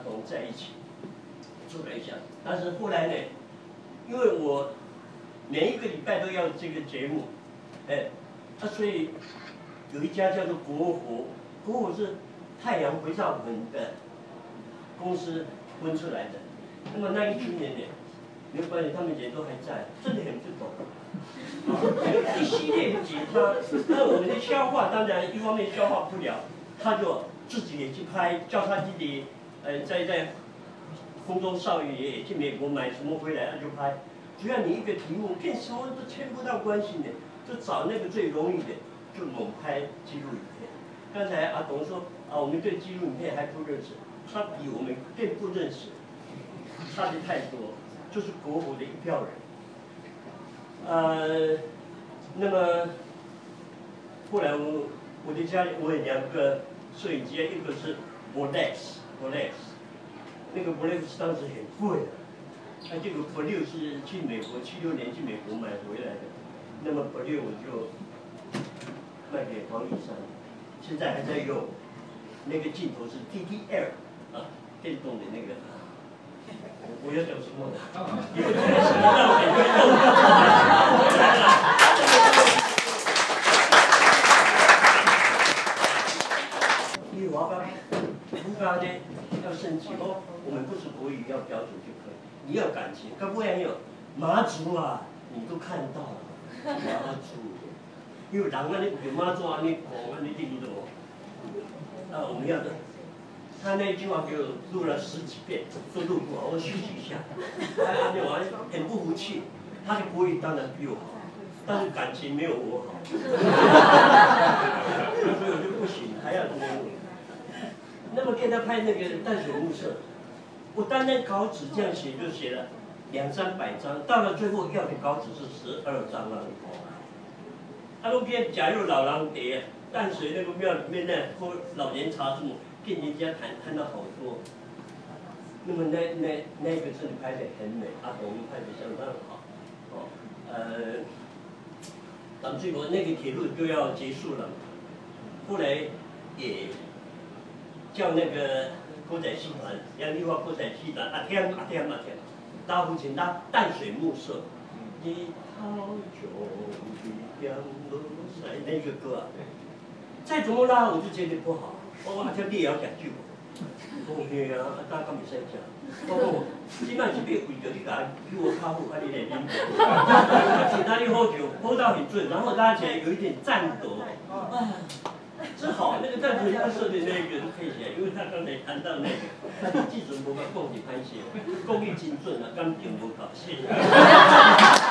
董在一起做了一下，但是后来呢，因为我每一个礼拜都要这个节目，所以有一家叫做国火是太阳肥皂粉的公司分出来的。那么那一群人呢，没有关系，他们也都还在，真的很不懂。一系列的检查，那我们的消化当然一方面消化不了，他就自己也去拍，叫他弟弟，在空中少爷也去美国买什么回来，他就拍。只要你一个题目跟什么都牵不到关系的，就找那个最容易的，就猛拍纪录影片。刚才阿董说我们对纪录影片还不认识，他比我们更不认识，差的太多，就是国火的一票人。那么后来我的家里我有2个摄影机，一个是 Bolex， 那个 Bolex 当时很贵的，这个 Bolex 是去美国76年去美国买回来的，那么 Bolex 我就卖给黄义山，现在还在用，那个镜头是 TTL 电动的那个。我要讲什么呢？因为胡刚呢要升级我们不是国语要标准就可以，你要感情，可不然有马祖你都看到了，马祖，因为人有马祖你讲你听不懂，我们要的。他那一句话给我录了10几遍，都录不好，我休息一下。我很不服气，他的国语当然比我好，但是感情没有我好，所以我就不行，还要多录。那么给他拍那个淡水暮色，我单单稿纸这样写就写了200-300张，到了最后要的稿纸是12张了。路边假如老人碟，淡水那个庙里面呢，喝老年茶什么。跟人家谈到好多，那么那个真的拍得很美，阿董拍得相当好，咱们最后那个铁路就要结束了，后来也叫那个歌仔戏团，杨丽花歌仔戏团，天，大湖前搭淡水暮色，一好久的降落在那个歌再怎么拉我就觉得不好。我听你也要讲句话，我嘿大家袂使听。我即摆是要为着你甲比我较好，你来啉酒。其他你喝酒喝到很醉，然后拉起来有一点颤抖，真好。那个淡水暮色的那个配起来，因为他刚才谈到那个，他的记者无法讲是歹势，讲伊真准感情无够，谢谢。